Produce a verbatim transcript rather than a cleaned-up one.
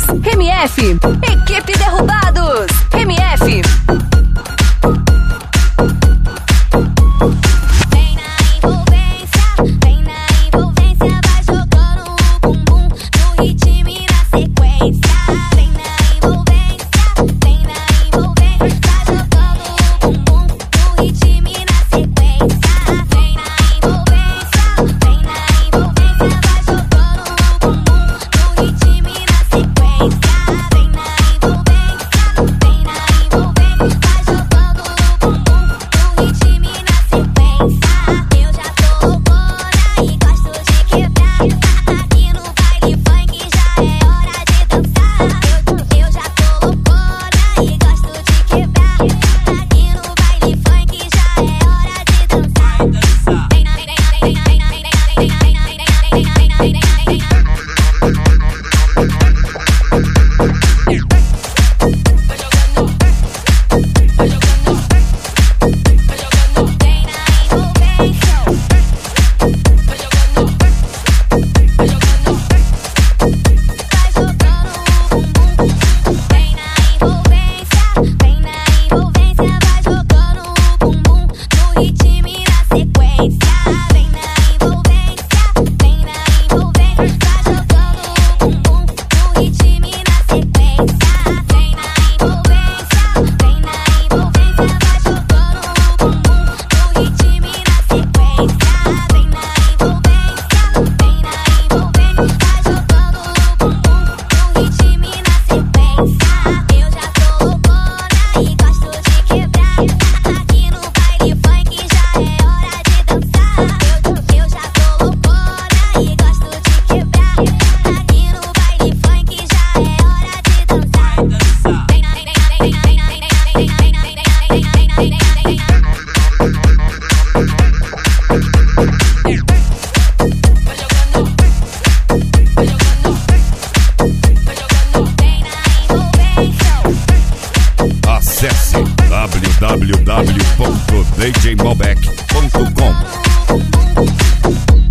M F, Equipe Derrubados, M F. Vem na envolvência, vem na envolvência, vai jogando o bumbum no ritmo e na sequência. Vem na envolvência, vem na envolvência, vai jogando o bumbum no ritmo e na sequência. Vem na envolvência, vem na envolvência, vai jogando o bumbum no ritmo e na sequência. Vem na envolvência, vem na envolvência, vai jogando o bumbum no ritmo e na sequência. Eu já tô loucona e gosto de quebrar. Aqui no baile funk já é hora de dançar. Eu, eu já tô loucona e gosto de quebrar. Aqui no baile funk já é hora de dançar. Vem na, vem na, vem na, vem na, vem na, vem na, vem na, vem na, vem na, vem na, vem na, vem na. Acesse w w w ponto d j malbec ponto com.